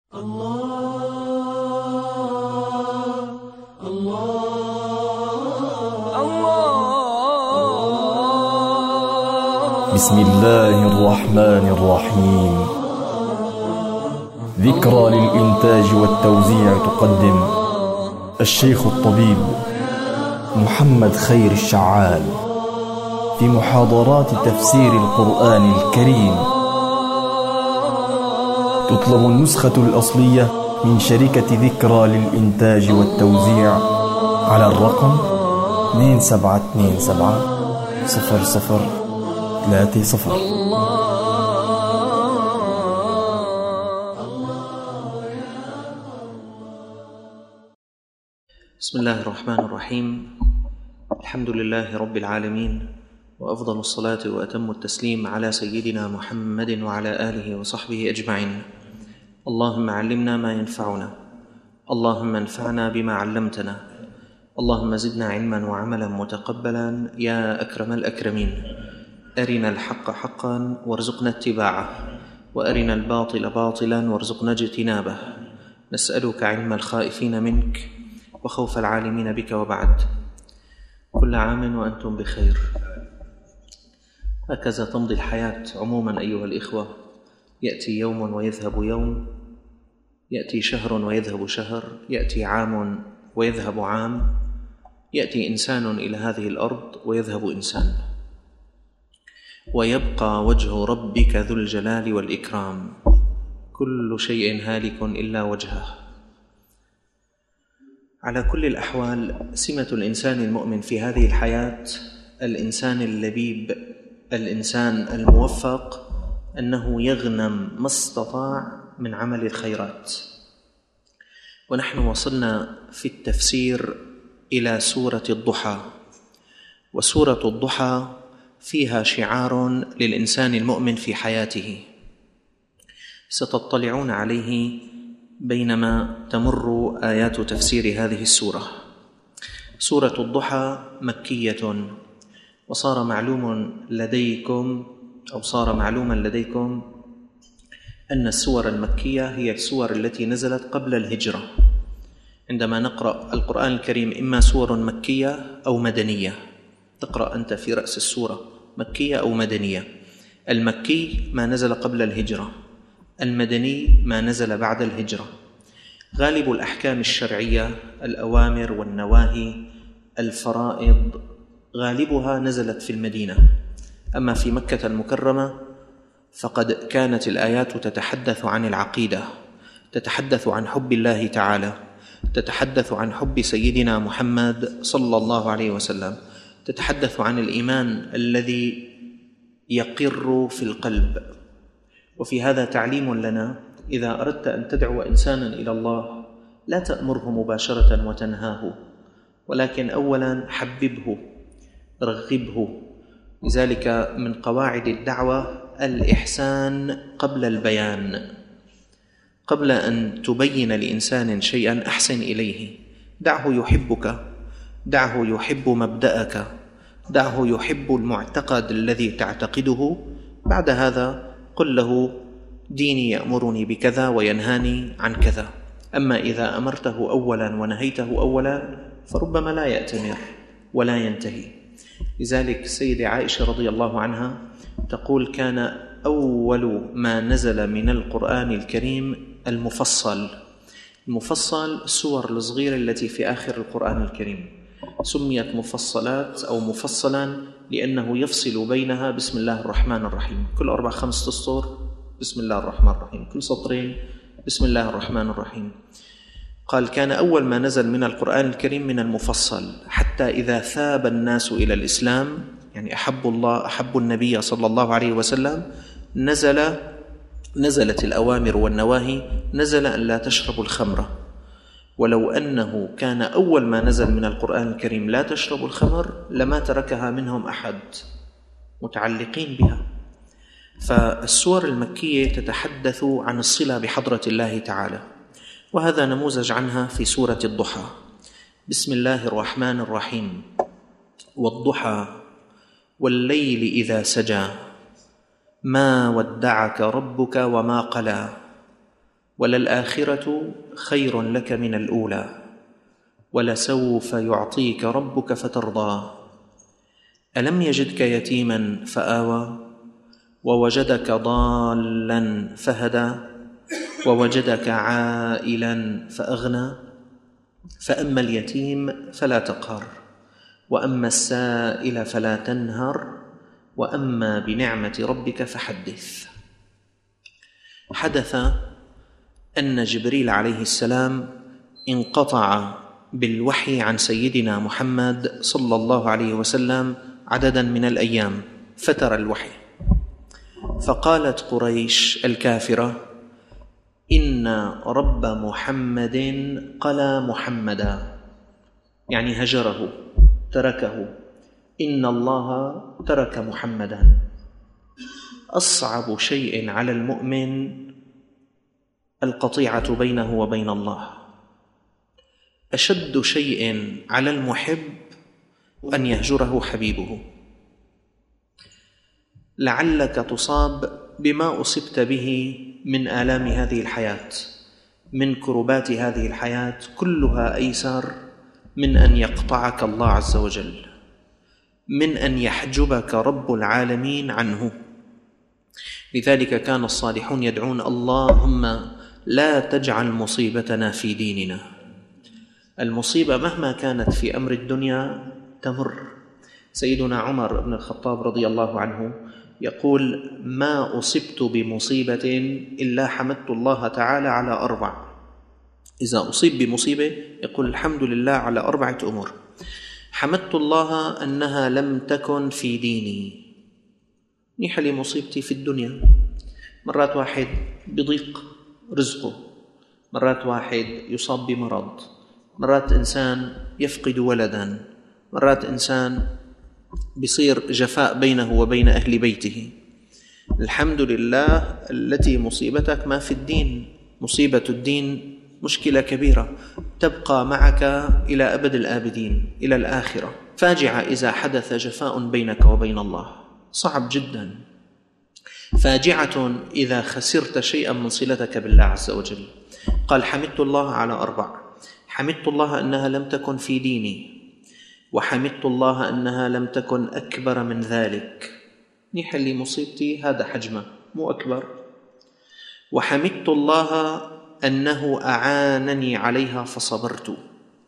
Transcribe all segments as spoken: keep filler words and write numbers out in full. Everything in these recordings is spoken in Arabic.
الله الله الله. بسم الله الرحمن الرحيم. ذكرى للإنتاج والتوزيع تقدم الشيخ الطبيب محمد خير الشعال في محاضرات تفسير القرآن الكريم. تطلب النسخة الأصلية من شركة ذكرى للإنتاج والتوزيع على الرقم اثنين سبعة اثنين سبعة صفر صفر ثلاثة صفر. بسم الله الرحمن الرحيم. الحمد لله رب العالمين، وأفضل الصلاة وأتم التسليم على سيدنا محمد وعلى آله وصحبه أجمعين. اللهم علمنا ما ينفعنا، اللهم انفعنا بما علمتنا، اللهم زدنا علما وعملا متقبلا يا أكرم الأكرمين. أرنا الحق حقا وارزقنا اتباعه، وأرنا الباطل باطلا وارزقنا اجتنابه. نسألك علم الخائفين منك وخوف العالمين بك، وبعد. كل عام وأنتم بخير. هكذا تمضي الحياة عموما أيها الإخوة. يأتي يوم ويذهب يوم، يأتي شهر ويذهب شهر، يأتي عام ويذهب عام، يأتي إنسان إلى هذه الأرض ويذهب إنسان، ويبقى وجه ربك ذو الجلال والإكرام. كل شيء هالك إلا وجهه. على كل الأحوال، سمة الإنسان المؤمن في هذه الحياة، الإنسان اللبيب، الإنسان الموفق، أنه يغنم ما استطاع من عمل الخيرات. ونحن وصلنا في التفسير إلى سورة الضحى، وسورة الضحى فيها شعار للإنسان المؤمن في حياته ستطلعون عليه بينما تمر آيات تفسير هذه السورة. سورة الضحى مكية، وصار معلوم لديكم أو صار معلوما لديكم أن السور المكية هي السور التي نزلت قبل الهجرة. عندما نقرأ القرآن الكريم إما سور مكية أو مدنية، تقرأ أنت في رأس السورة مكية أو مدنية. المكي ما نزل قبل الهجرة، المدني ما نزل بعد الهجرة. غالب الأحكام الشرعية، الأوامر والنواهي، الفرائض، غالبها نزلت في المدينة. أما في مكة المكرمة فقد كانت الآيات تتحدث عن العقيدة، تتحدث عن حب الله تعالى، تتحدث عن حب سيدنا محمد صلى الله عليه وسلم، تتحدث عن الإيمان الذي يقر في القلب. وفي هذا تعليم لنا: إذا أردت أن تدعو إنسانا إلى الله لا تأمره مباشرة وتنهاه، ولكن أولا حببه، رغبه. لذلك من قواعد الدعوة الإحسان قبل البيان. قبل أن تبين لإنسان شيئا أحسن إليه، دعه يحبك، دعه يحب مبدأك، دعه يحب المعتقد الذي تعتقده. بعد هذا قل له: ديني يأمرني بكذا وينهاني عن كذا. أما إذا أمرته أولا ونهيته أولا فربما لا يأتمر ولا ينتهي. لذلك السيدة عائشة رضي الله عنها تقول: كان أول ما نزل من القرآن الكريم المفصل. المفصل السور الصغيرة التي في آخر القرآن الكريم سميت مفصلات أو مفصلا لأنه يفصل بينها بسم الله الرحمن الرحيم. كل أربع خمس أسطر بسم الله الرحمن الرحيم، كل سطرين بسم الله الرحمن الرحيم. قال: كان أول ما نزل من القرآن الكريم من المفصل، حتى إذا ثاب الناس إلى الإسلام، يعني أحب الله أحب النبي صلى الله عليه وسلم، نزل نزلت الأوامر والنواهي. نزل أن لا تشربوا الخمر، ولو أنه كان أول ما نزل من القرآن الكريم لا تشربوا الخمر لما تركها منهم أحد، متعلقين بها. فالسور المكية تتحدث عن الصلة بحضرة الله تعالى، وهذا نموذج عنها في سورة الضحى. بسم الله الرحمن الرحيم: والضحى والليل إذا سجى ما ودعك ربك وما قلى وللآخرة خير لك من الأولى ولسوف يعطيك ربك فترضى ألم يجدك يتيما فآوى ووجدك ضالا فهدى ووجدك عائلا فأغنى فأما اليتيم فلا تقهر وأما السائل فلا تنهر وأما بنعمة ربك فحدث. حدث أن جبريل عليه السلام انقطع بالوحي عن سيدنا محمد صلى الله عليه وسلم عددا من الأيام، فتر الوحي، فقالت قريش الكافرة: إن رب محمد قلى محمدا، يعني هجره، تركه. إن الله ترك محمدا. أصعب شيء على المؤمن القطيعة بينه وبين الله. أشد شيء على المحب أن يهجره حبيبه. لعلك تصاب بما أصبت به من آلام هذه الحياة، من كربات هذه الحياة، كلها أيسر من أن يقطعك الله عز وجل، من أن يحجبك رب العالمين عنه. لذلك كان الصالحون يدعون: اللهم لا تجعل مصيبتنا في ديننا. المصيبة مهما كانت في أمر الدنيا تمر. سيدنا عمر بن الخطاب رضي الله عنه يقول: ما أصبت بمصيبة إلا حمدت الله تعالى على أربع. إذا أصيب بمصيبة يقول الحمد لله على أربعة أمور. حمدت الله أنها لم تكن في ديني. نيح لي مصيبتي في الدنيا. مرات واحد بضيق رزقه، مرات واحد يصاب بمرض، مرات إنسان يفقد ولدا، مرات إنسان بيصير جفاء بينه وبين أهل بيته. الحمد لله التي مصيبتك ما في الدين. مصيبة الدين مشكلة كبيرة تبقى معك إلى أبد الآبدين، إلى الآخرة. فاجعة إذا حدث جفاء بينك وبين الله، صعب جدا. فاجعة إذا خسرت شيئا من صلتك بالله عز وجل. قال: حمدت الله على أربع. حمدت الله أنها لم تكن في ديني، وحمدت الله أنها لم تكن أكبر من ذلك. نيح لي مصيبتي هذا حجمه مو أكبر. وحمدت الله أنه أعانني عليها فصبرت.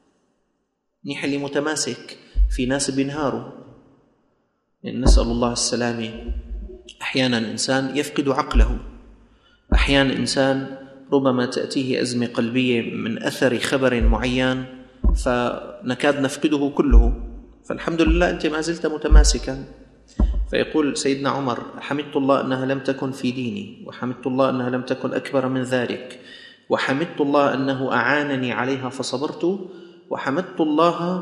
نيح لي متماسك. في ناس بينهاروا، يعني نسأل الله السلامة. أحيانا إنسان يفقد عقله، أحيانا إنسان ربما تأتيه أزمة قلبية من أثر خبر معين فنكاد نفقده كله، فالحمد لله أنت ما زلت متماسكا. فيقول سيدنا عمر: حمدت الله أنها لم تكن في ديني، وحمدت الله أنها لم تكن أكبر من ذلك، وحمدت الله أنه أعانني عليها فصبرت، وحمدت الله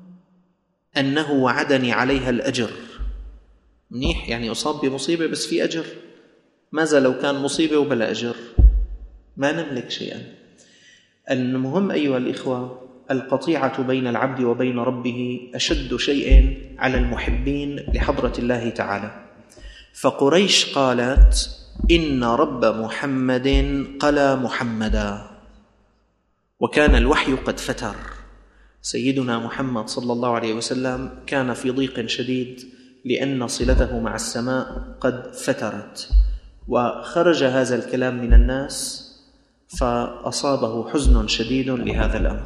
أنه وعدني عليها الأجر. منيح، يعني أصاب بمصيبة بس في أجر. ماذا لو كان مصيبة وبلا أجر؟ ما نملك شيئا. المهم أيها الإخوة، القطيعة بين العبد وبين ربه أشد شيء على المحبين لحضرة الله تعالى. فقريش قالت: إن رب محمد قلى محمدا. وكان الوحي قد فتر. سيدنا محمد صلى الله عليه وسلم كان في ضيق شديد لأن صلته مع السماء قد فترت، وخرج هذا الكلام من الناس فأصابه حزن شديد لهذا الأمر.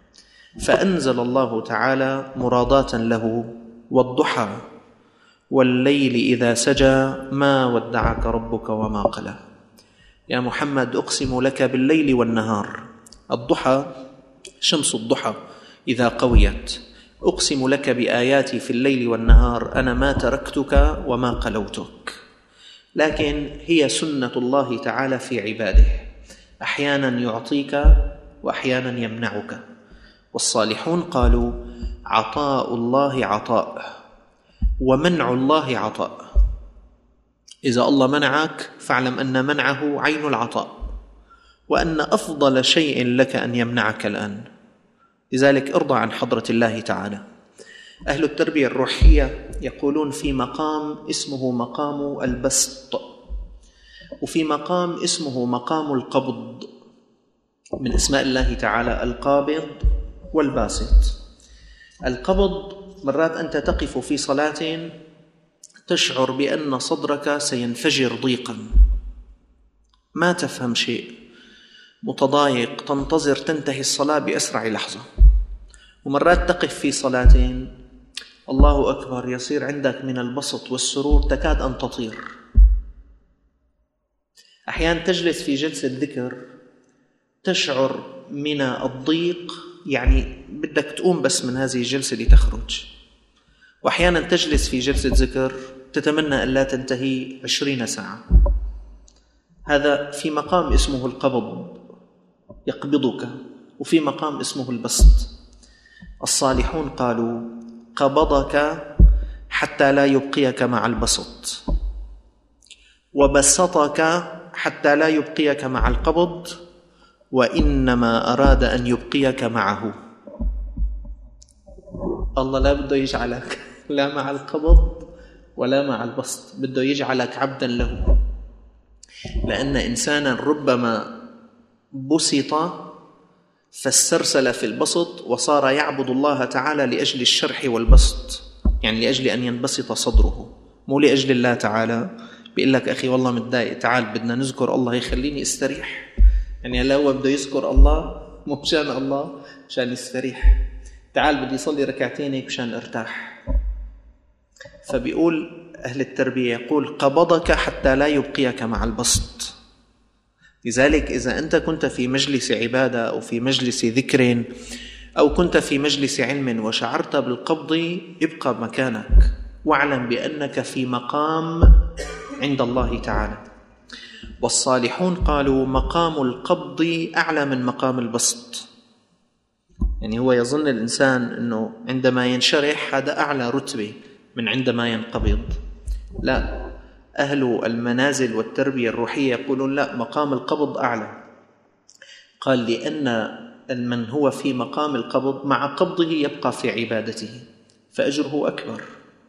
فأنزل الله تعالى مراداة له: والضحى والليل إذا سجى ما ودعك ربك وما قلى. يا محمد أقسم لك بالليل والنهار. الضحى شمس الضحى إذا قويت. أقسم لك بآياتي في الليل والنهار، أنا ما تركتك وما قلوتك. لكن هي سنة الله تعالى في عباده، أحيانا يعطيك وأحيانا يمنعك. والصالحون قالوا: عطاء الله عطاء ومنع الله عطاء. إذا الله منعك فاعلم أن منعه عين العطاء، وأن أفضل شيء لك أن يمنعك الآن. لذلك ارضى عن حضرة الله تعالى. أهل التربية الروحية يقولون في مقام اسمه مقام البسط، وفي مقام اسمه مقام القبض. من اسماء الله تعالى القابض والباسط. القبض مرات أنت تقف في صلاة تشعر بأن صدرك سينفجر ضيقا، ما تفهم شيء، متضايق، تنتظر تنتهي الصلاة بأسرع لحظة. ومرات تقف في صلاة الله أكبر يصير عندك من البسط والسرور تكاد أن تطير. أحيانا تجلس في جلسة ذكر تشعر من الضيق، يعني بدك تقوم بس من هذه الجلسة لتخرج. وأحيانا تجلس في جلسة ذكر تتمنى أن لا تنتهي عشرين ساعة. هذا في مقام اسمه القبض، يقبضك، وفي مقام اسمه البسط. الصالحون قالوا قبضك حتى لا يبقيك مع البسط، وبسطك حتى لا يبقيك مع القبض، وإنما أراد أن يبقيك معه. الله لا بده يجعلك لا مع القبض ولا مع البسط، بده يجعلك عبدا له. لأن إنسانا ربما بسط فاسترسل في البسط وصار يعبد الله تعالى لأجل الشرح والبسط، يعني لأجل أن ينبسط صدره، مو لأجل الله تعالى. بيقول لك أخي والله متضايق، تعال بدنا نذكر الله يخليني استريح. يعني هلا هو بده يذكر الله مو مشان الله، مشان يستريح. تعال بدي يصلي ركعتين هيك مشان ارتاح. فبيقول أهل التربية يقول قبضك حتى لا يبقيك مع البسط. لذلك إذا أنت كنت في مجلس عبادة أو في مجلس ذكر أو كنت في مجلس علم وشعرت بالقبض، ابقى مكانك واعلم بأنك في مقام عند الله تعالى. والصالحون قالوا مقام القبض أعلى من مقام البسط. يعني هو يظن الإنسان أنه عندما ينشرح هذا أعلى رتبة من عندما ينقبض. لا، أهل المنازل والتربية الروحية يقولون لا، مقام القبض أعلى. قال لأن من هو في مقام القبض مع قبضه يبقى في عبادته فأجره أكبر.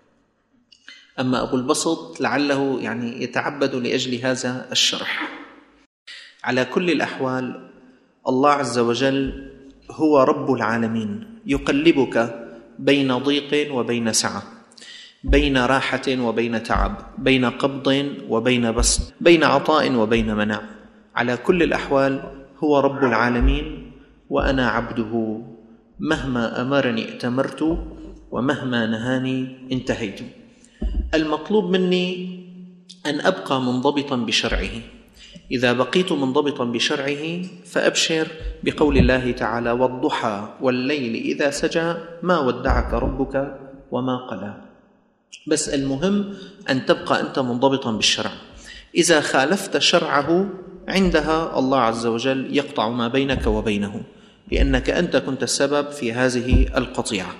أما أبو البسط لعله يعني يتعبد لأجل هذا الشرح. على كل الأحوال الله عز وجل هو رب العالمين، يقلبك بين ضيق وبين سعة، بين راحة وبين تعب، بين قبض وبين بسط، بين عطاء وبين منع. على كل الأحوال هو رب العالمين وأنا عبده، مهما أمرني ائتمرت ومهما نهاني انتهيت. المطلوب مني أن أبقى منضبطا بشرعه. إذا بقيت منضبطا بشرعه فأبشر بقول الله تعالى والضحى والليل إذا سجى ما ودعك ربك وما قلى. بس المهم أن تبقى أنت منضبطا بالشرع. إذا خالفت شرعه عندها الله عز وجل يقطع ما بينك وبينه، لأنك أنت كنت السبب في هذه القطيعة.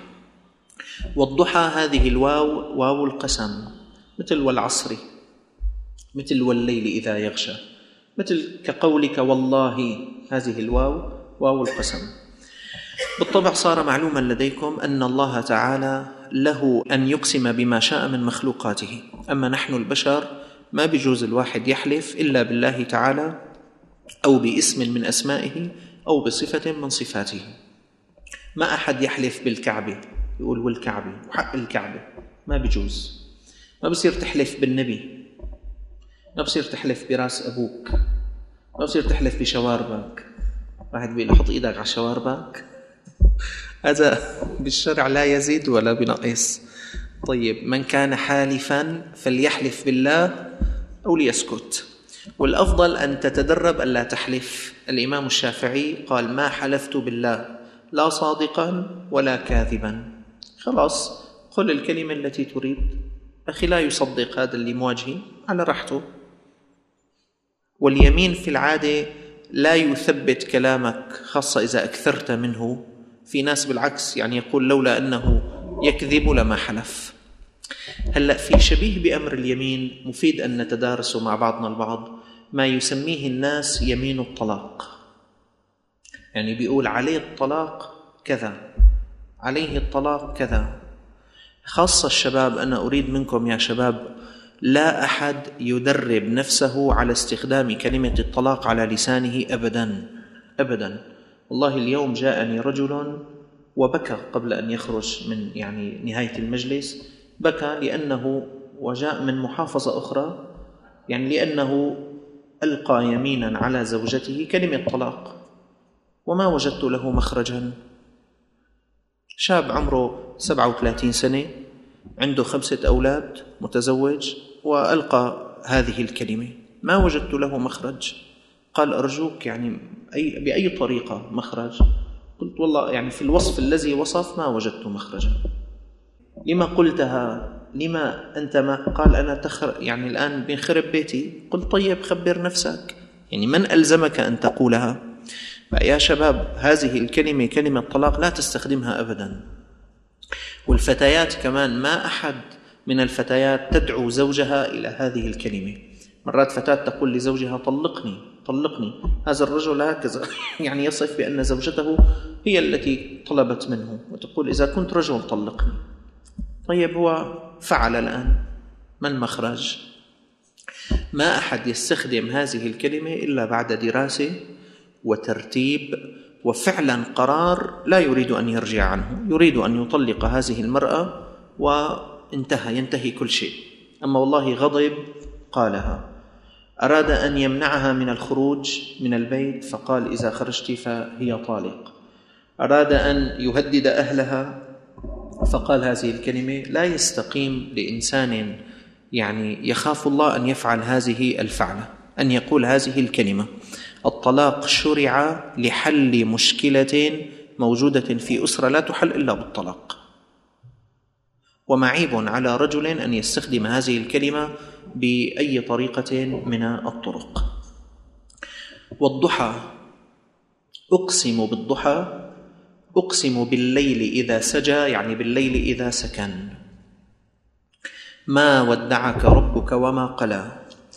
والضحى هذه الواو واو القسم، مثل والعصر، مثل والليل إذا يغشى، مثل كقولك والله، هذه الواو واو القسم. بالطبع صار معلوما لديكم أن الله تعالى له أن يقسم بما شاء من مخلوقاته. أما نحن البشر ما بيجوز الواحد يحلف إلا بالله تعالى أو باسم من أسمائه أو بصفة من صفاته. ما أحد يحلف بالكعبة يقول والكعبة وحق الكعبة، ما بيجوز. ما بصير تحلف بالنبي، ما بصير تحلف براس أبوك، ما بصير تحلف بشواربك. واحد بيقول حط إيدك على شواربك، هذا بالشرع لا يزيد ولا بنقص. طيب من كان حالفا فليحلف بالله أو ليسكت. والأفضل أن تتدرب ألا تحلف. الإمام الشافعي قال ما حلفت بالله لا صادقا ولا كاذبا. خلاص قل الكلمة التي تريد. أخي لا يصدق هذا اللي مواجهي على راحته. واليمين في العادة لا يثبت كلامك، خاصة إذا أكثرت منه. في ناس بالعكس يعني يقول لولا أنه يكذب لما حلف. هلأ في شبيه بأمر اليمين مفيد أن نتدارسه مع بعضنا البعض، ما يسميه الناس يمين الطلاق. يعني بيقول عليه الطلاق كذا، عليه الطلاق كذا. خاصة الشباب، أنا أريد منكم يا شباب لا أحد يدرب نفسه على استخدام كلمة الطلاق على لسانه أبدا أبدا. والله اليوم جاءني رجل وبكى قبل أن يخرج من يعني نهاية المجلس، بكى لأنه وجاء من محافظة أخرى، يعني لأنه ألقى يمينا على زوجته كلمة طلاق وما وجدت له مخرجا. شاب عمره سبعة وثلاثين سنة، عنده خمسة أولاد، متزوج، وألقى هذه الكلمة، ما وجدت له مخرج. قال أرجوك يعني أي بأي طريقة مخرج. قلت والله يعني في الوصف الذي وصف ما وجدت مخرجا. لما قلتها؟ لما أنت ما؟ قال أنا تخر يعني الآن بنخرب بيتي. قلت طيب خبر نفسك، يعني من ألزمك أن تقولها؟ يا شباب هذه الكلمة كلمة طلاق لا تستخدمها أبدا. والفتيات كمان ما أحد من الفتيات تدعو زوجها إلى هذه الكلمة. مرات فتاة تقول لزوجها طلقني طلقني، هذا الرجل هكذا يعني يصف بأن زوجته هي التي طلبت منه، وتقول إذا كنت رجل طلقني. طيب هو فعل الآن، ما المخرج؟ ما أحد يستخدم هذه الكلمة إلا بعد دراسة وترتيب وفعلا قرار لا يريد أن يرجع عنه، يريد أن يطلق هذه المرأة وانتهى، ينتهي كل شيء. أما والله غضب قالها. أراد أن يمنعها من الخروج من البيت فقال إذا خرجت فهي طالق. أراد أن يهدد أهلها فقال هذه الكلمة. لا يستقيم لإنسان يعني يخاف الله أن يفعل هذه الفعلة، أن يقول هذه الكلمة. الطلاق شرع لحل مشكلة موجودة في أسرة لا تحل إلا بالطلاق، ومعيب على رجل أن يستخدم هذه الكلمة بأي طريقة من الطرق. والضحى، أقسم بالضحى، أقسم بالليل إذا سجى، يعني بالليل إذا سكن. ما ودعك ربك وما قلى،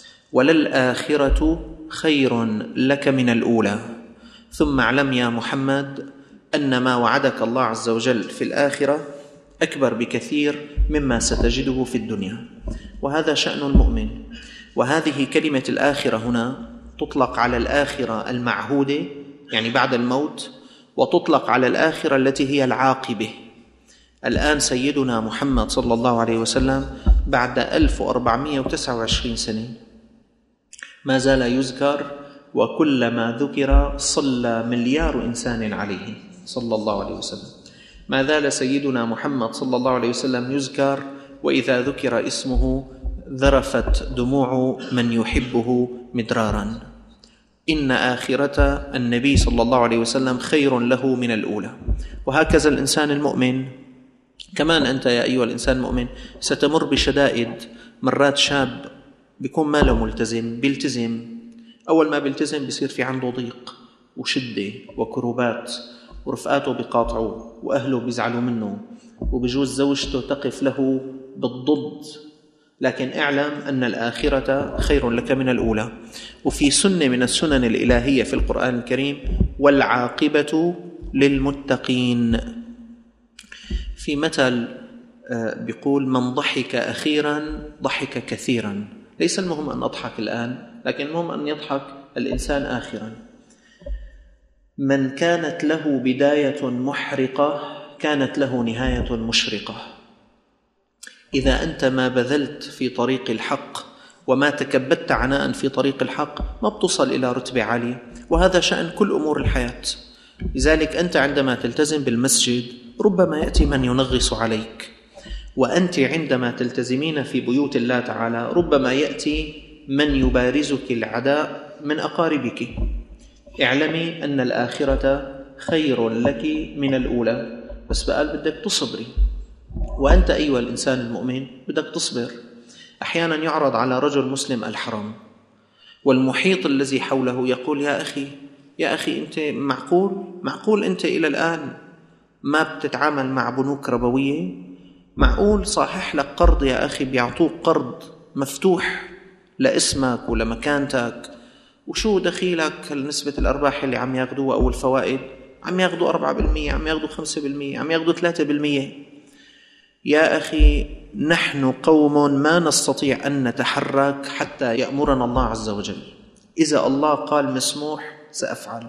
وللآخرة خير لك من الأولى. ثم اعلم يا محمد أن ما وعدك الله عز وجل في الآخرة أكبر بكثير مما ستجده في الدنيا. وهذا شأن المؤمن. وهذه كلمة الآخرة هنا تطلق على الآخرة المعهودة يعني بعد الموت، وتطلق على الآخرة التي هي العاقبة. الآن سيدنا محمد صلى الله عليه وسلم بعد ألف وأربعمائة وتسعة وعشرين سنة ما زال يذكر، وكلما ذكر صلى مليار إنسان عليه صلى الله عليه وسلم. ما زال سيدنا محمد صلى الله عليه وسلم يذكر، وإذا ذكر اسمه ذرفت دموع من يحبه مدرارا. إن آخرة النبي صلى الله عليه وسلم خير له من الأولى. وهكذا الإنسان المؤمن كمان. أنت يا أيها الإنسان المؤمن ستمر بشدائد. مرات شاب بيكون ما له ملتزم، بيلتزم، أول ما بيلتزم بيصير في عنده ضيق وشدة وكروبات، ورفقاته بيقاطعوه، وأهله بيزعلوا منه، وبجوز زوجته تقف له بالضد. لكن اعلم أن الآخرة خير لك من الأولى. وفي سنة من السنن الإلهية في القرآن الكريم: والعاقبة للمتقين. في مثل بيقول: من ضحك أخيرا ضحك كثيرا. ليس المهم أن أضحك الآن، لكن المهم أن يضحك الإنسان آخرا. من كانت له بداية محرقة كانت له نهاية مشرقة. إذا أنت ما بذلت في طريق الحق وما تكبدت عناء في طريق الحق ما بتصل إلى رتبة عالية. وهذا شأن كل أمور الحياة. لذلك أنت عندما تلتزم بالمسجد ربما يأتي من ينغص عليك، وأنت عندما تلتزمين في بيوت الله تعالى ربما يأتي من يبارزك العداء من أقاربك. اعلمي أن الآخرة خير لك من الأولى، بس بقال بدك تصبري. وأنت أيها الإنسان المؤمن بدك تصبر. أحيانا يعرض على رجل مسلم الحرام، والمحيط الذي حوله يقول: يا أخي يا أخي أنت معقول معقول أنت إلى الآن ما بتتعامل مع بنوك ربوية؟ معقول صحيح لك قرض يا أخي بيعطوك قرض مفتوح لاسمك ولمكانتك، وشو دخيلك نسبة الأرباح اللي عم ياخدوها أو الفوائد؟ عم ياخدوا أربعة بالمية، عم ياخدوا خمسة بالمية، عم ياخدوا ثلاثة بالمية. يا أخي نحن قوم ما نستطيع أن نتحرك حتى يأمرنا الله عز وجل. إذا الله قال مسموح سأفعل،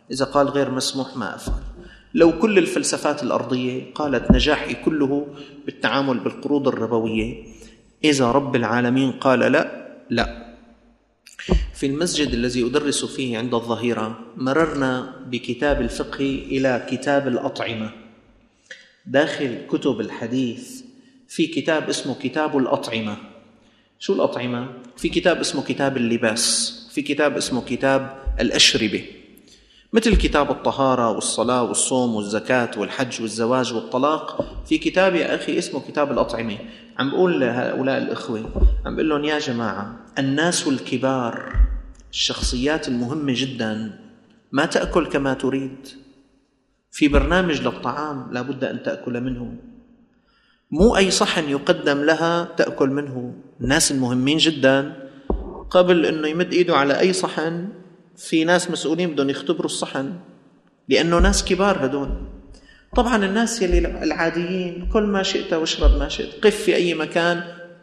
إذا قال غير مسموح ما أفعل. لو كل الفلسفات الأرضية قالت نجاحي كله بالتعامل بالقروض الربوية، إذا رب العالمين قال لا، لا. في المسجد الذي أدرس فيه عند الظهيرة مررنا بكتاب الفقه إلى كتاب الأطعمة. داخل كتب الحديث في كتاب اسمه كتاب الأطعمة. شو الأطعمة؟ في كتاب اسمه كتاب اللباس، في كتاب اسمه كتاب الأشربة، مثل كتاب الطهارة والصلاة والصوم والزكاة والحج والزواج والطلاق. في كتاب يا أخي اسمه كتاب الأطعمة. عم بقول لهؤلاء الإخوة، عم بقول لهم يا جماعة، الناس الكبار، الشخصيات المهمة جدا ما تأكل كما تريد. في برنامج للطعام لابد أن تأكل منه، مو أي صحن يقدم لها تأكل منه. الناس المهمين جدا قبل أنه يمد إيده على أي صحن في ناس مسؤولين بدهم يختبروا الصحن، لأنه ناس كبار هدول. طبعا الناس يلي العاديين كل ما شئت واشرب ما شئت، قف في أي مكان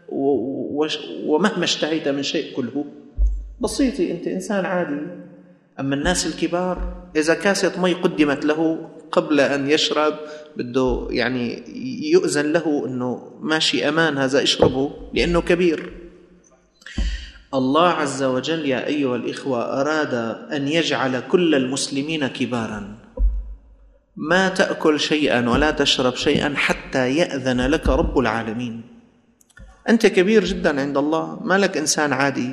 ومهما اشتهيت من شيء كله، بسيطي، أنت إنسان عادي. أما الناس الكبار إذا كاسة مي قدمت له قبل أن يشرب بده يعني يؤذن له أنه ماشي أمان هذا اشربه لأنه كبير. الله عز وجل يا أيها الإخوة أراد أن يجعل كل المسلمين كبارا. ما تأكل شيئا ولا تشرب شيئا حتى يأذن لك رب العالمين. أنت كبير جدا عند الله، ما لك إنسان عادي.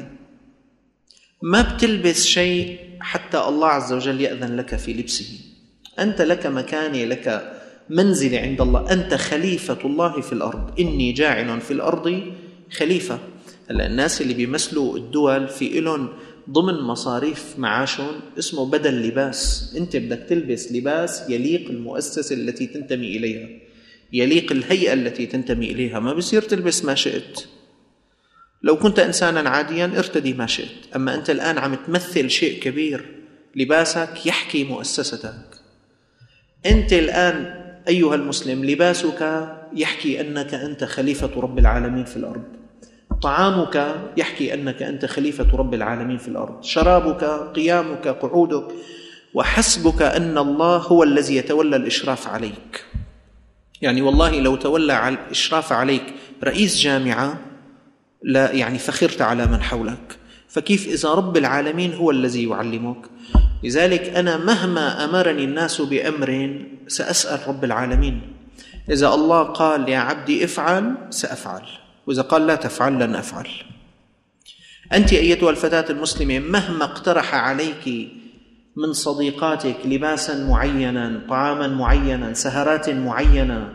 ما بتلبس شيء حتى الله عز وجل يأذن لك في لبسه. أنت لك مكانة، لك منزلة عند الله، أنت خليفة الله في الأرض. إني جاعل في الأرض خليفة. هلا الناس اللي بيمثلوا الدول في إلهم ضمن مصاريف معاشهم اسمه بدل لباس. أنت بدك تلبس لباس يليق المؤسسة التي تنتمي إليها، يليق الهيئة التي تنتمي إليها. ما بصير تلبس ما شئت. لو كنت إنسانا عاديا ارتدي ما شئت، أما أنت الآن عم تمثل شيء كبير، لباسك يحكي مؤسستك. أنت الآن أيها المسلم لباسك يحكي أنك أنت خليفة رب العالمين في الأرض، طعامك يحكي أنك أنت خليفة رب العالمين في الأرض، شرابك، قيامك، قعودك، وحسبك أن الله هو الذي يتولى الإشراف عليك. يعني والله لو تولى الإشراف عليك رئيس جامعة لا يعني فخرت على من حولك، فكيف إذا رب العالمين هو الذي يعلمك؟ لذلك أنا مهما أمرني الناس بأمر سأسأل رب العالمين. إذا الله قال يا عبدي افعل سأفعل، وإذا قال لا تفعل لن أفعل. أنت أيتها الفتاة المسلمة مهما اقترح عليك من صديقاتك لباسا معينا، طعاما معينا، سهرات معينة،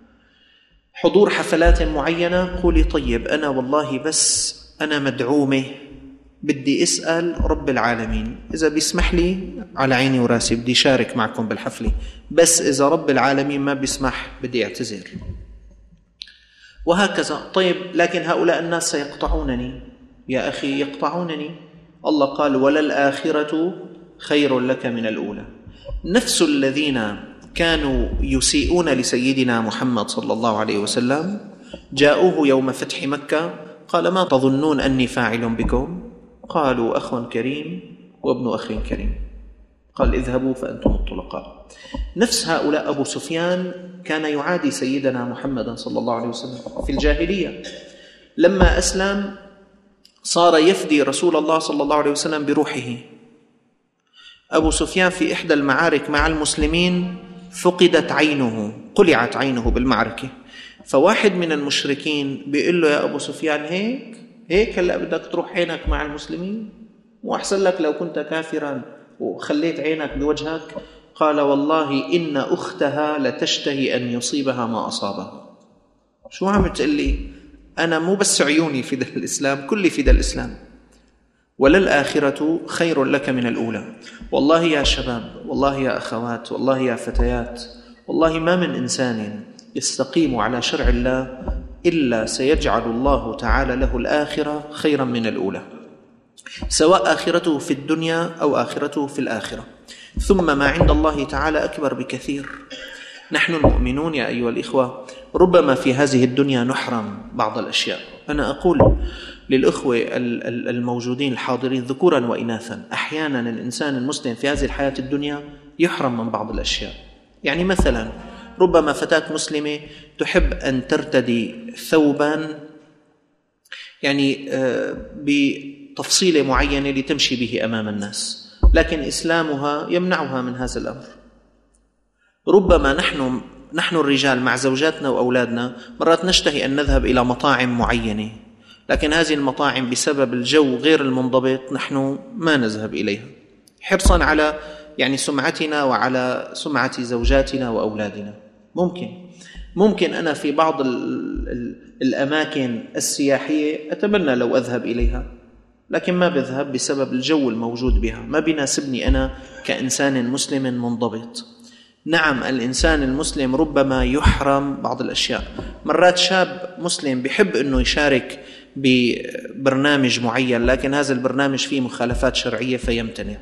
حضور حفلات معينة، قولي طيب أنا والله بس أنا مدعومة بدي أسأل رب العالمين، إذا بيسمح لي على عيني وراسي بدي شارك معكم بالحفلة، بس إذا رب العالمين ما بيسمح بدي أعتذر. وهكذا. طيب لكن هؤلاء الناس سيقطعونني. يا أخي يقطعونني. الله قال وللآخرة خير لك من الأولى. نفس الذين كانوا يسيئون لسيدنا محمد صلى الله عليه وسلم جاءوه يوم فتح مكة قال ما تظنون أني فاعل بكم؟ قالوا أخ كريم وابن أخ كريم. قال اذهبوا فأنتم الطلقاء. نفس هؤلاء أبو سفيان كان يعادي سيدنا محمد صلى الله عليه وسلم في الجاهلية. لما أسلم صار يفدي رسول الله صلى الله عليه وسلم بروحه. أبو سفيان في إحدى المعارك مع المسلمين فقدت عينه، قلعت عينه بالمعركة، فواحد من المشركين بيقول له يا أبو سفيان هيك هيك هلأ بدك تروح عينك مع المسلمين؟ وأحسن لك لو كنت كافرا وخليت عينك بوجهك. قال والله إن أختها لتشتهي أن يصيبها ما أصابها. شو عم تقلي؟ أنا مو بس عيوني فدى الإسلام، كل فدى الإسلام. وللآخرة خير لك من الأولى. والله يا شباب، والله يا أخوات، والله يا فتيات، والله ما من إنسان يستقيم على شرع الله إلا سيجعل الله تعالى له الآخرة خيرا من الأولى، سواء آخرته في الدنيا أو آخرته في الآخرة. ثم ما عند الله تعالى أكبر بكثير. نحن المؤمنون يا أيها الإخوة ربما في هذه الدنيا نحرم بعض الأشياء. أنا أقول للأخوة الموجودين الحاضرين ذكورا وإناثا، أحيانا الإنسان المسلم في هذه الحياة الدنيا يحرم من بعض الأشياء. يعني مثلا ربما فتاة مسلمة تحب أن ترتدي ثوبا يعني بتفصيلة معينة لتمشي به أمام الناس، لكن إسلامها يمنعها من هذا الأمر. ربما نحن نحن الرجال مع زوجاتنا وأولادنا مرات نشتهي أن نذهب إلى مطاعم معينة، لكن هذه المطاعم بسبب الجو غير المنضبط نحن ما نذهب إليها، حرصا على يعني سمعتنا وعلى سمعة زوجاتنا وأولادنا. ممكن ممكن أنا في بعض الأماكن السياحية أتمنى لو أذهب إليها، لكن ما بذهب بسبب الجو الموجود بها، ما بيناسبني أنا كإنسان مسلم منضبط. نعم الإنسان المسلم ربما يحرم بعض الأشياء. مرات شاب مسلم بيحب أنه يشارك ببرنامج معين، لكن هذا البرنامج فيه مخالفات شرعية فيمتنع.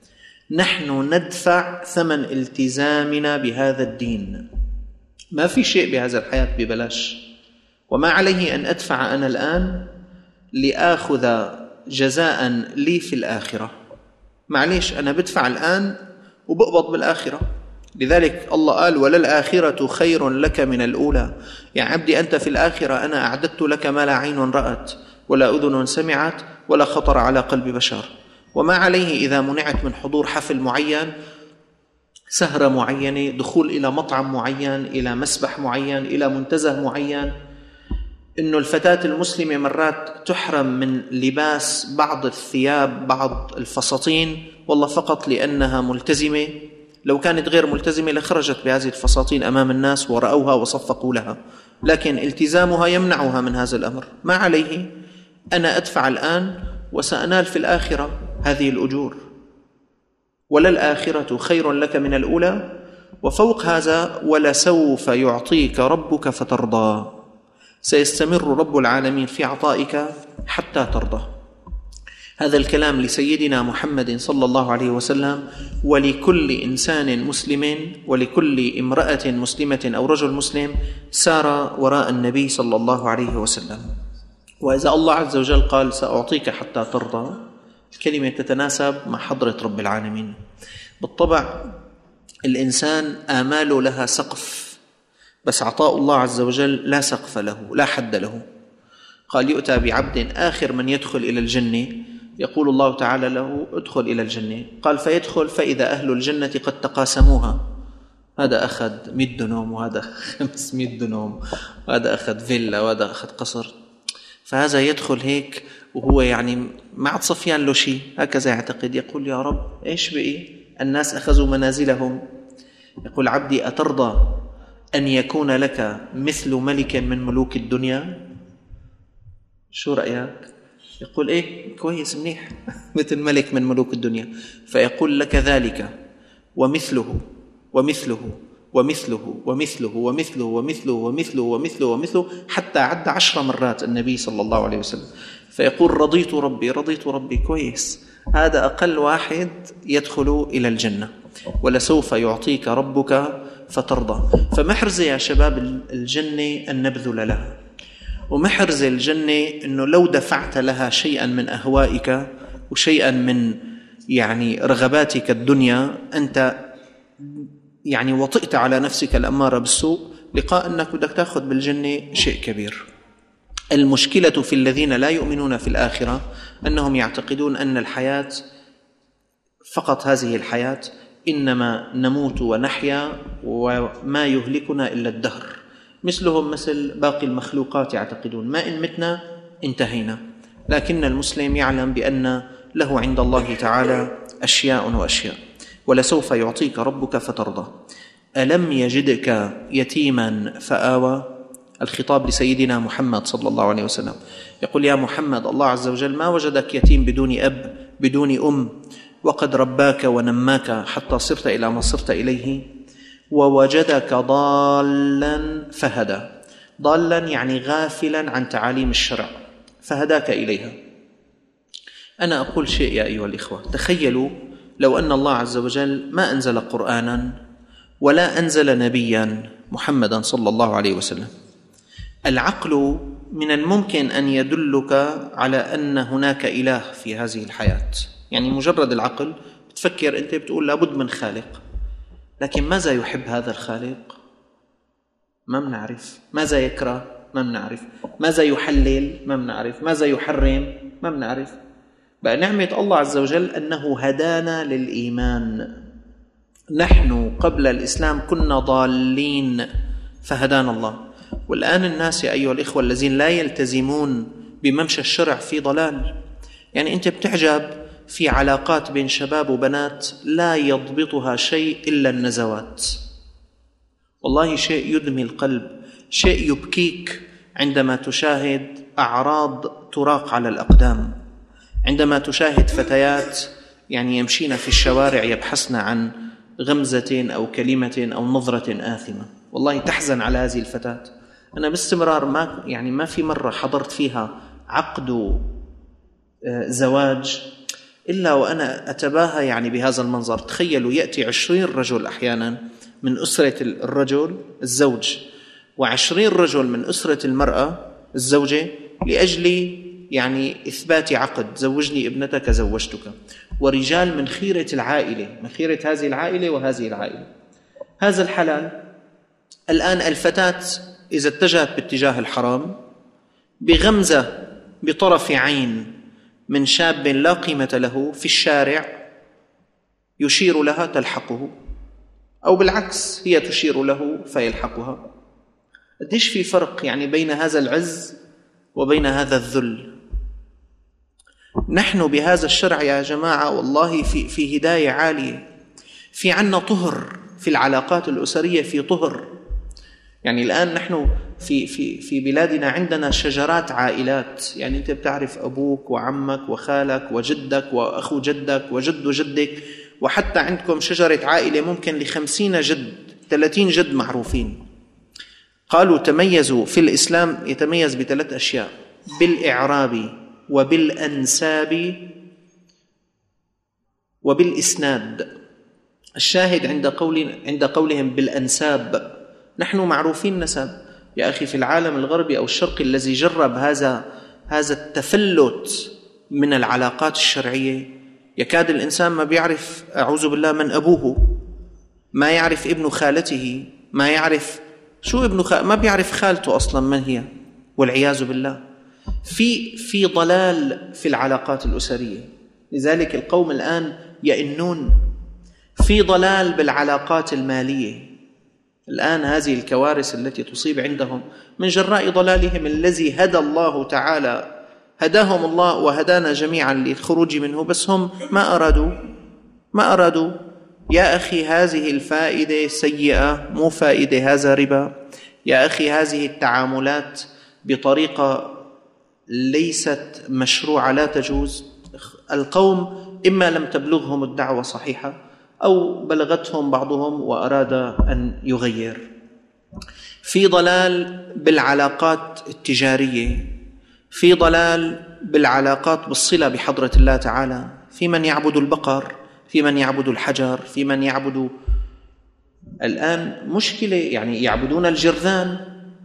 نحن ندفع ثمن التزامنا بهذا الدين، ما في شيء بهذا الحياة ببلاش، وما عليه أن أدفع أنا الآن لآخذ جزاء لي في الآخرة. معليش أنا بدفع الآن وبقبض بالآخرة. لذلك الله قال وللآخرة خير لك من الأولى. يا عبدي أنت في الآخرة أنا أعددت لك ما لا عين رأت ولا أذن سمعت ولا خطر على قلب بشر. وما عليه إذا منعت من حضور حفل معين، سهرة معينة، دخول إلى مطعم معين، إلى مسبح معين، إلى منتزه معين، إنه الفتاة المسلمة مرات تحرم من لباس بعض الثياب بعض الفساتين والله فقط لأنها ملتزمة. لو كانت غير ملتزمة لخرجت بهذه الفساتين أمام الناس ورأوها وصفقوا لها، لكن التزامها يمنعها من هذا الأمر. ما عليه أنا أدفع الآن وسأنال في الآخرة هذه الأجور. وللآخرة خير لك من الأولى. وفوق هذا ولسوف يعطيك ربك فترضى. سيستمر رب العالمين في عطائك حتى ترضى. هذا الكلام لسيدنا محمد صلى الله عليه وسلم ولكل إنسان مسلم ولكل امرأة مسلمة أو رجل مسلم سار وراء النبي صلى الله عليه وسلم. وإذا الله عز وجل قال سأعطيك حتى ترضى، الكلمة تتناسب مع حضرة رب العالمين. بالطبع الإنسان آماله لها سقف، بس عطاء الله عز وجل لا سقف له، لا حد له. قال يؤتى بعبد آخر من يدخل إلى الجنة، يقول الله تعالى له ادخل إلى الجنة. قال فيدخل فإذا أهل الجنة قد تقاسموها، هذا أخذ مئة دنوم وهذا خمسمائة دنوم وهذا أخذ فيلا وهذا أخذ قصر. فهذا يدخل هيك وهو يعني ما عاد صفيان له شيء، هكذا يعتقد. يقول يا رب إيش بقي؟ الناس أخذوا منازلهم. يقول عبدي أترضى أن يكون لك مثل ملك من ملوك الدنيا؟ شو رأيك؟ يقول إيه كويس منيح مثل ملك من ملوك الدنيا. فيقول لك ذلك ومثله ومثله ومثله ومثله ومثله ومثله ومثله ومثله ومثله حتى عد عشر مرات النبي صلى الله عليه وسلم. فيقول رضيت ربي رضيت ربي. كويس، هذا أقل واحد يدخل إلى الجنة. ولسوف يعطيك ربك فترضى. فمحرزة يا شباب الجنة أن نبذل لها، ومحرز الجنة أنه لو دفعت لها شيئا من أهوائك وشيئا من يعني رغباتك الدنيا أنت يعني وطئت على نفسك الأمارة بالسوء، لقاء أنك بدك تأخذ بالجنة شيء كبير. المشكلة في الذين لا يؤمنون في الآخرة أنهم يعتقدون أن الحياة فقط هذه الحياة، إنما نموت ونحيا وما يهلكنا إلا الدهر. مثلهم مثل باقي المخلوقات يعتقدون ما إن متنا انتهينا. لكن المسلم يعلم بأن له عند الله تعالى أشياء وأشياء. ولسوف يعطيك ربك فترضى. ألم يجدك يتيما فآوى. الخطاب لسيدنا محمد صلى الله عليه وسلم. يقول يا محمد الله عز وجل ما وجدك يتيم بدون أب بدون أم، وقد رباك ونماك حتى صرت إلى ما صرت إليه، ووجدك ضالا فهدى. ضالا يعني غافلا عن تعاليم الشرع فهداك إليها. أنا أقول شيء يا أيها الإخوة، تخيلوا لو أن الله عز وجل ما أنزل قرآنا ولا أنزل نبيا محمدا صلى الله عليه وسلم. العقل من الممكن أن يدلك على أن هناك إله في هذه الحياة. يعني مجرد العقل بتفكر أنت بتقول لابد من خالق، لكن ماذا يحب هذا الخالق؟ ما بنعرف. ماذا يكره؟ ما بنعرف. ماذا يحلل؟ ما بنعرف. ماذا يحرم؟ ما بنعرف. بقى نعمة الله عز وجل أنه هدانا للإيمان. نحن قبل الإسلام كنا ضالين فهدانا الله، والآن الناس يا أيها الإخوة الذين لا يلتزمون بممشى الشرع في ضلال. يعني أنت بتعجب في علاقات بين شباب وبنات لا يضبطها شيء إلا النزوات. والله شيء يدمي القلب، شيء يبكيك عندما تشاهد أعراض تراق على الأقدام، عندما تشاهد فتيات يعني يمشين في الشوارع يبحثن عن غمزة أو كلمة أو نظرة آثمة. والله تحزن على هذه الفتاة. أنا باستمرار ما يعني ما في مرة حضرت فيها عقد زواج إلا وأنا أتباهى يعني بهذا المنظر. تخيلوا يأتي عشرين رجل أحيانا من أسرة الرجل الزوج، وعشرين رجل من أسرة المرأة الزوجة لأجل يعني إثبات عقد، زوجني ابنتك زوجتك، ورجال من خيرة العائلة، من خيرة هذه العائلة وهذه العائلة. هذا الحلال. الآن الفتاة إذا اتجهت باتجاه الحرام بغمزة بطرف عين من شاب لا قيمة له في الشارع يشير لها تلحقه، أو بالعكس هي تشير له فيلحقها. قديش في فرق يعني بين هذا العز وبين هذا الذل. نحن بهذا الشرع يا جماعة والله في, في هداية عالية. في عنا طهر في العلاقات الأسرية، في طهر. يعني الآن نحن في, في, في بلادنا عندنا شجرات عائلات. يعني أنت بتعرف أبوك وعمك وخالك وجدك وأخو جدك وجد جدك، وحتى عندكم شجرة عائلة ممكن لخمسين جد، ثلاثين جد معروفين. قالوا تميزوا في الإسلام، يتميز بثلاث أشياء: بالإعراب وبالأنساب وبالإسناد. الشاهد عند قول عند قولهم بالأنساب، نحن معروفين نسب يا أخي. في العالم الغربي أو الشرقي الذي جرب هذا هذا التفلت من العلاقات الشرعية، يكاد الإنسان ما بيعرف أعوذ بالله من أبوه، ما يعرف ابن خالته، ما يعرف شو ابن خ... ما بيعرف خالته أصلا من هي، والعياذ بالله. في في ضلال في العلاقات الأسرية. لذلك القوم الآن يئنون. في ضلال بالعلاقات المالية. الآن هذه الكوارث التي تصيب عندهم من جراء ضلالهم الذي هدى الله تعالى، هداهم الله وهدانا جميعا للخروج منه، بس هم ما أرادوا ما أرادوا يا أخي هذه الفائدة سيئة، مو فائدة، هذا ربا. يا أخي هذه التعاملات بطريقة ليست مشروعة، لا تجوز. القوم إما لم تبلغهم الدعوة صحيحة أو بلغتهم بعضهم وأراد أن يغير. في ضلال بالعلاقات التجارية، في ضلال بالعلاقات بالصلة بحضرة الله تعالى. في من يعبد البقر، في من يعبد الحجر، في من يعبد الآن مشكلة يعني يعبدون الجرذان.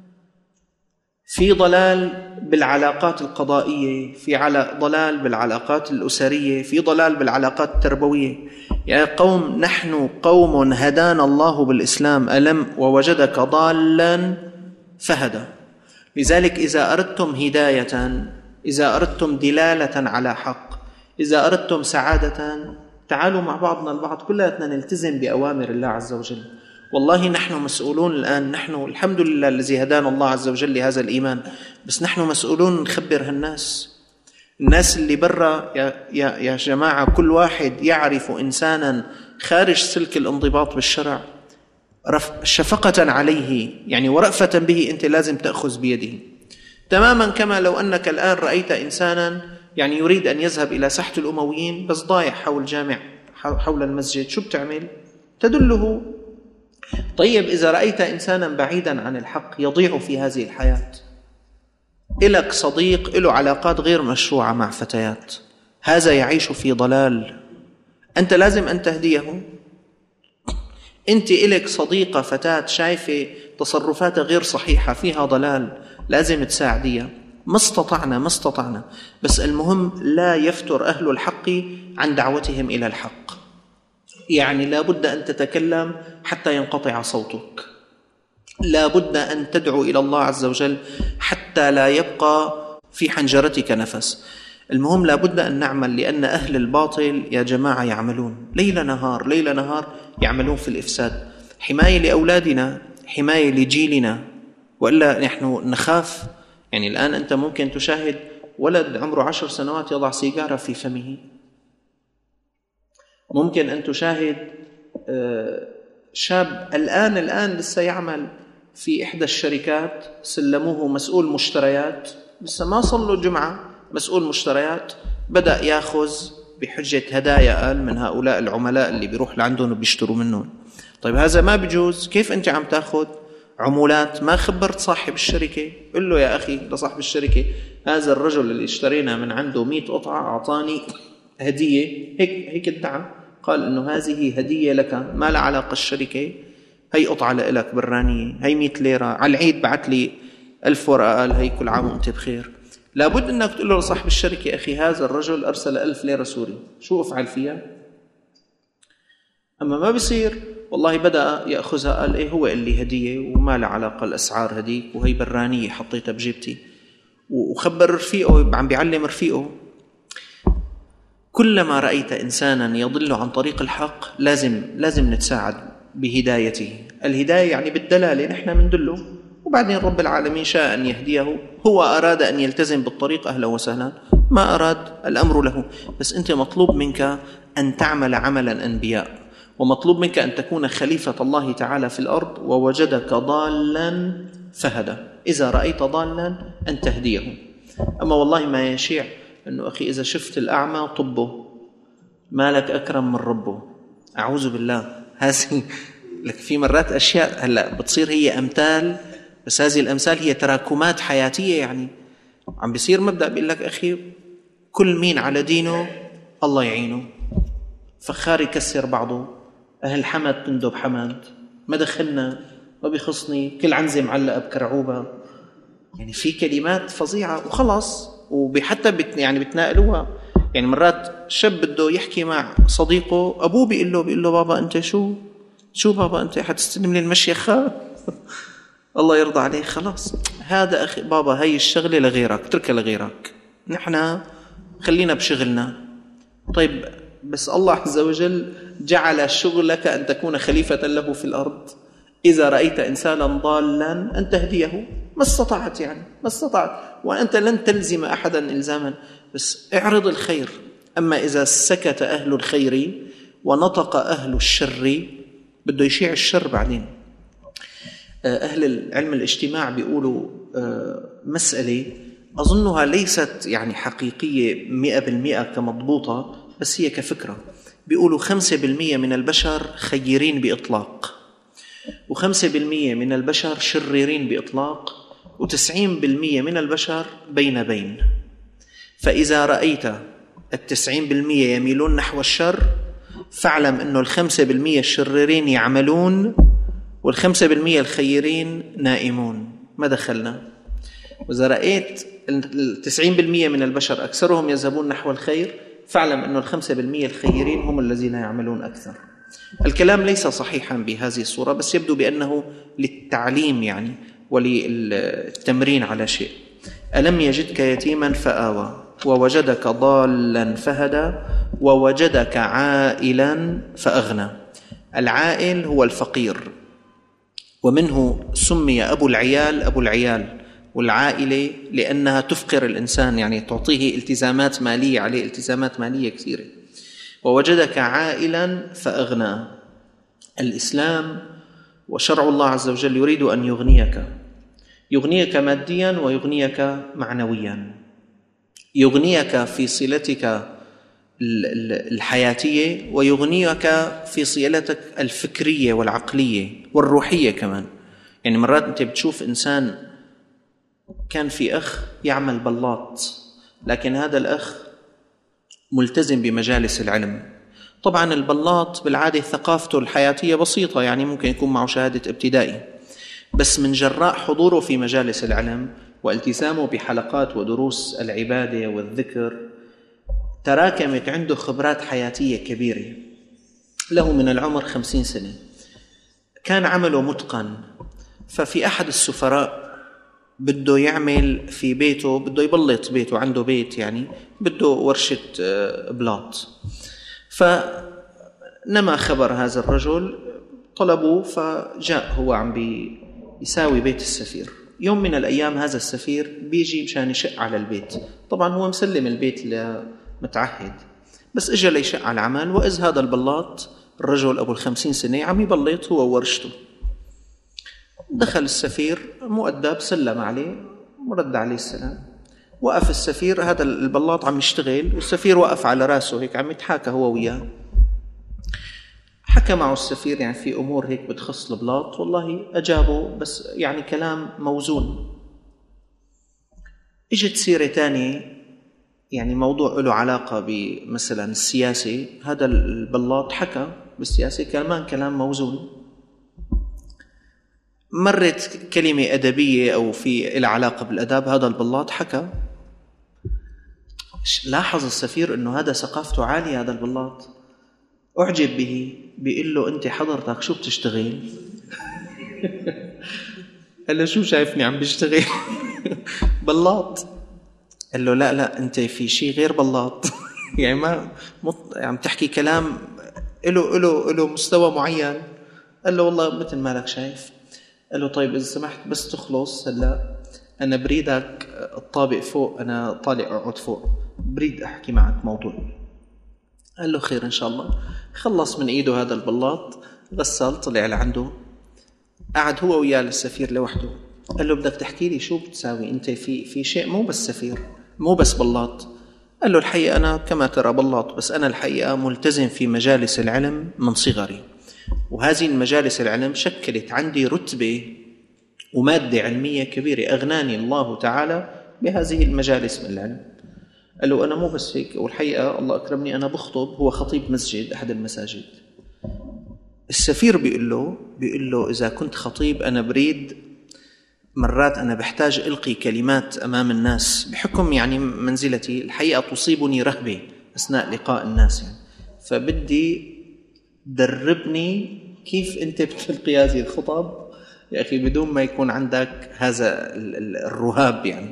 في ضلال بالعلاقات القضائية، في ضلال بالعلاقات الأسرية، في ضلال بالعلاقات التربوية. يا قوم نحن قوم هدانا الله بالإسلام، ألم ووجدك ضالا فهدى. لذلك إذا أردتم هداية، إذا أردتم دلالة على حق، إذا أردتم سعادة، تعالوا مع بعضنا البعض كلنا نلتزم بأوامر الله عز وجل. والله نحن مسؤولون الآن. نحن الحمد لله الذي هدانا الله عز وجل لهذا الإيمان، بس نحن مسؤولون نخبر هالناس. الناس اللي برا يا, يا, يا جماعة، كل واحد يعرف إنسانا خارج سلك الانضباط بالشرع شفقة عليه يعني ورأفة به، أنت لازم تأخذ بيده. تماما كما لو أنك الآن رأيت إنسانا يعني يريد أن يذهب إلى ساحة الأمويين بس ضايع حول جامع حول المسجد، شو بتعمل؟ تدله. طيب إذا رأيت إنسانا بعيدا عن الحق يضيع في هذه الحياة، إلك صديق له علاقات غير مشروعة مع فتيات، هذا يعيش في ضلال، أنت لازم أن تهديه. أنت إلك صديقة فتاة شايفة تصرفاتها غير صحيحة، فيها ضلال، لازم تساعديها. ما استطعنا ما استطعنا بس المهم لا يفتر أهل الحق عن دعوتهم إلى الحق. يعني لا بد أن تتكلم حتى ينقطع صوتك، لا بد أن تدعو إلى الله عز وجل حتى لا يبقى في حنجرتك نفس. المهم لا بد أن نعمل، لأن أهل الباطل يا جماعة يعملون ليل نهار ليل نهار يعملون في الإفساد، حماية لأولادنا، حماية لجيلنا، وإلا نحن نخاف. يعني الآن أنت ممكن تشاهد ولد عمره عشر سنوات يضع سيجارة في فمه، ممكن أن تشاهد شاب الآن الآن لسه يعمل في إحدى الشركات، سلموه مسؤول مشتريات، لسه ما صار له جمعة، مسؤول مشتريات، بدأ يأخذ بحجة هدايا قال من هؤلاء العملاء اللي بيروح لعندهم وبيشتروا منهم. طيب هذا ما بيجوز، كيف أنت عم تأخذ عمولات؟ ما خبرت صاحب الشركة؟ قل له يا أخي لصاحب الشركة هذا الرجل اللي اشترينا من عنده مئة قطعة أعطاني هدية، هيك هيك ادعى، قال إنه هذه هدية لك ما لا علاقة الشركة، هي قطعة لك برانية، هي مئة ليرة، على العيد بعت لي ألف ورقة قال هي كل عام وأنت بخير. لابد أنك تقول له لصاحب الشركة أخي هذا الرجل أرسل ألف ليرة سوري، شو أفعل فيها؟ أما ما بيصير والله بدأ يأخذها قال إيه هو اللي هدية وما له علاقة الأسعار هديك، وهي برانية حطيتها بجيبتي، وخبر رفيقه عم بيعلم رفيقه. كلما رأيت إنسانا يضل عن طريق الحق لازم لازم نتساعد بهدايته. الهداية يعني بالدلالة، نحن مندله، وبعدين رب العالمين شاء أن يهديه، هو أراد أن يلتزم بالطريق أهلا وسهلا، ما أراد الأمر له. بس أنت مطلوب منك أن تعمل عمل الأنبياء، ومطلوب منك أن تكون خليفة الله تعالى في الأرض. ووجدك ضالا فهدى، إذا رأيت ضالا أن تهديه. أما والله ما يشيع أنه أخي إذا شفت الأعمى طبه، ما لك أكرم من ربه، أعوذ بالله. هذه لك في مرات أشياء هلأ بتصير هي أمثال، بس هذه الأمثال هي تراكمات حياتية. يعني عم بيصير مبدأ بيقول لك أخي كل مين على دينه الله يعينه، فخار يكسر بعضه، أهل حمد تندب حمد، ما دخلنا ما بيخصني، كل عنزة معلقة بكرعوبة. يعني في كلمات فظيعة وخلص، وحتى بت يعني بتناقلوها. يعني مرات شاب بده يحكي مع صديقه، أبوه بيقول له بيقول له بابا أنت شو شو بابا أنت حتستلم لي المشيخة الله يرضى عليه. خلاص هذا أخي بابا هاي الشغلة لغيرك، اتركها لغيرك، نحن خلينا بشغلنا. طيب بس الله عز وجل جعل شغلك أن تكون خليفة له في الأرض. إذا رأيت إنسانا ضالا أن تهديه، ما استطعت، يعني ما استطعت، وأنت لن تلزم أحدا إلزاما، بس اعرض الخير. أما إذا سكت أهل الخير ونطق أهل الشر بده يشيع الشر بعدين. أهل العلم الاجتماع بيقولوا مسألة أظنها ليست يعني حقيقية مئة بالمئة كمضبوطة، بس هي كفكرة. بيقولوا خمسة بالمئة من البشر خيرين بإطلاق، وخمسة بالمئة من البشر شريرين بإطلاق، وتسعين بالمئة من البشر بين بين. فإذا رأيت التسعين بالمئة يميلون نحو الشر، فاعلم أنه الخمسة بالمئة الشريرين يعملون، والخمسة بالمئة الخيرين نائمون ما دخلنا. وإذا رأيت التسعين بالمئة من البشر أكثرهم يذهبون نحو الخير، فاعلم أنه الخمسة بالمئة الخيرين هم الذين يعملون أكثر. الكلام ليس صحيحا بهذه الصورة، بس يبدو بأنه للتعليم يعني وللتمرين على شيء. ألم يجدك يتيما فآوى، ووجدك ضالا فهدى، ووجدك عائلا فأغنى. العائل هو الفقير، ومنه سمي أبو العيال أبو العيال، والعائلة لأنها تفقر الإنسان، يعني تعطيه التزامات مالية، عليه التزامات مالية كثيرة. ووجدك عائلا فأغنى. الإسلام وشرع الله عز وجل يريد أن يغنيك، يغنيك ماديا ويغنيك معنويا، يغنيك في صلتك الحياتية، ويغنيك في صلتك الفكرية والعقلية والروحية كمان. يعني مرات أنت بتشوف إنسان كان في أخ يعمل بلاط، لكن هذا الأخ ملتزم بمجالس العلم. طبعا البلاط بالعادة ثقافته الحياتية بسيطة، يعني ممكن يكون معه شهادة ابتدائي، بس من جراء حضوره في مجالس العلم والتزامه بحلقات ودروس العبادة والذكر تراكمت عنده خبرات حياتية كبيرة. له من العمر خمسين سنة، كان عمله متقن. ففي أحد السفراء بده يعمل في بيته، بده يبلط بيته، عنده بيت يعني، بده ورشة بلاط. فنما خبر هذا الرجل، طلبوه، فجاء هو عم بيساوي بيت السفير. يوم من الأيام هذا السفير بيجي مشان يشق على البيت. طبعا هو مسلم البيت لمتعهد، بس إجا ليشق على العمل، وإذ هذا البلاط الرجل أبو الخمسين سنة عم يبلط هو وورشته. دخل السفير مؤدب، سلم عليه ورد عليه السلام. وقف السفير، هذا البلاط عم يشتغل، والسفير وقف على راسه هيك عم يتحاكى هو وياه. حكى معه السفير يعني في أمور هيك بتخص البلاط، والله أجابه بس يعني كلام موزون. إجت سيرة تانية يعني موضوع له علاقة بمثلا السياسة، هذا البلاط حكى بالسياسة كمان كلام موزون. مرت كلمة أدبية أو في إلى علاقة بالأداب، هذا البلاط حكى. لاحظ السفير أنه هذا ثقافته عالية، هذا البلاط أعجب به. بيقول له أنت حضرتك شو بتشتغل؟ قال له شو شايفني عم بشتغل؟ بلاط. قال له لا لا أنت في شيء غير بلاط. يعني ما مط... عم تحكي كلام له له له مستوى معين. قال له والله مثل ما لك شايف. قال له طيب إذا سمحت بس تخلص هلا، أنا بريدك الطابق فوق، أنا طالع أقعد فوق، بريد أحكي معك موضوع. قال له خير إن شاء الله. خلص من إيده هذا البلاط، غسل، طلع لعنده، قعد هو وياه السفير لوحده. قال له بدك تحكي لي شو بتساوي أنت في في شيء، مو بس سفير، مو بس بلاط. قال له الحقيقة أنا كما ترى بلاط، بس أنا الحقيقة ملتزم في مجالس العلم من صغري، وهذه المجالس العلم شكلت عندي رتبة ومادة علمية كبيرة، أغناني الله تعالى بهذه المجالس من العلم. قال له أنا مو بس هيك، والحقيقة الله أكرمني أنا بخطب، هو خطيب مسجد أحد المساجد. السفير بيقول له بيقول له إذا كنت خطيب أنا بريد مرات أنا بحتاج ألقي كلمات أمام الناس بحكم يعني منزلتي، الحقيقة تصيبني رهبة أثناء لقاء الناس يعني، فبدي دربني كيف أنت بتلقي هذه الخطب يا أخي بدون ما يكون عندك هذا الرهاب. يعني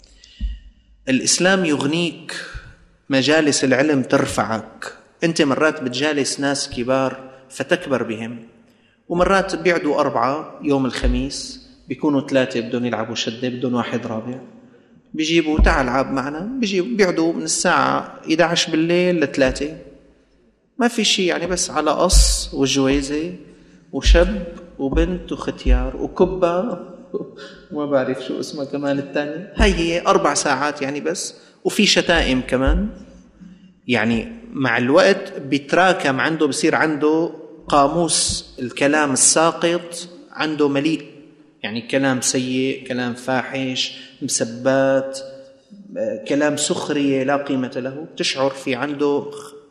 الإسلام يغنيك، مجالس العلم ترفعك. أنت مرات بتجالس ناس كبار فتكبر بهم، ومرات بيعدوا أربعة يوم الخميس بيكونوا ثلاثة بدون يلعبوا شدة، بدون واحد رابع، بيجيبوا تعال لعب معنا، بيجيبوا بيعدوا من الساعة إحدى عشرة بالليل لثلاثة، ما في شيء يعني، بس على قص وجويزة وشب وبنت وختيار وكبة وما بعرف شو اسمها كمان الثانية، هاي هي أربع ساعات يعني بس، وفي شتائم كمان. يعني مع الوقت بيتراكم عنده، بصير عنده قاموس الكلام الساقط عنده مليء، يعني كلام سيء، كلام فاحش، مسبات، كلام سخرية لا قيمة له، تشعر في عنده.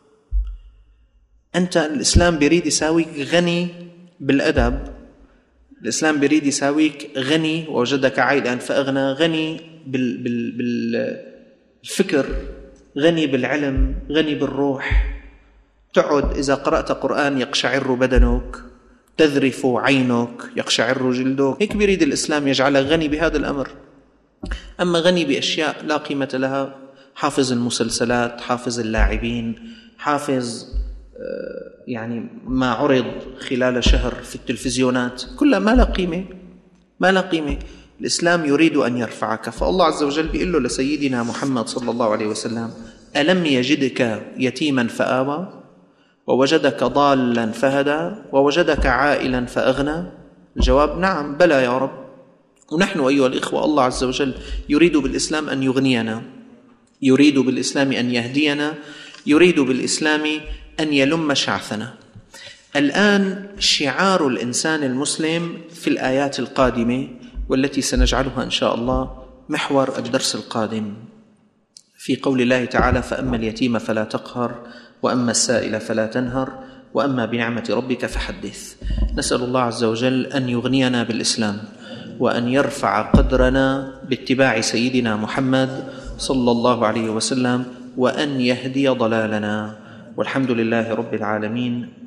أنت الإسلام بيريد يساويك غني بالأدب، الإسلام بيريد يساويك غني، ووجدك عائلا فأغنى، غني بال بال بالفكر، غني بالعلم، غني بالروح. تقعد إذا قرأت قرآن يقشعر بدنك، تذرف عينك، يقشعر جلدك. هيك بيريد الإسلام يجعلك غني بهذا الأمر. أما غني بأشياء لا قيمة لها، حافظ المسلسلات، حافظ اللاعبين، حافظ يعني ما عرض خلال شهر في التلفزيونات، كلها ما لا قيمة، ما لا قيمة. الإسلام يريد أن يرفعك. فالله عز وجل بيقول له لسيدنا محمد صلى الله عليه وسلم: ألم يجدك يتيما فآوى ووجدك ضالا فهدى ووجدك عائلا فأغنى؟ الجواب نعم بلى يا رب. ونحن أيها الإخوة الله عز وجل يريد بالإسلام أن يغنينا، يريد بالإسلام أن يهدينا، يريد بالإسلام أن يلم شعثنا. الآن شعار الإنسان المسلم في الآيات القادمة والتي سنجعلها إن شاء الله محور الدرس القادم، في قول الله تعالى: فأما اليتيم فلا تقهر وأما السائل فلا تنهر وأما بنعمة ربك فحدث. نسأل الله عز وجل أن يغنينا بالإسلام، وأن يرفع قدرنا باتباع سيدنا محمد صلى الله عليه وسلم، وأن يهدي ضلالنا. والحمد لله رب العالمين.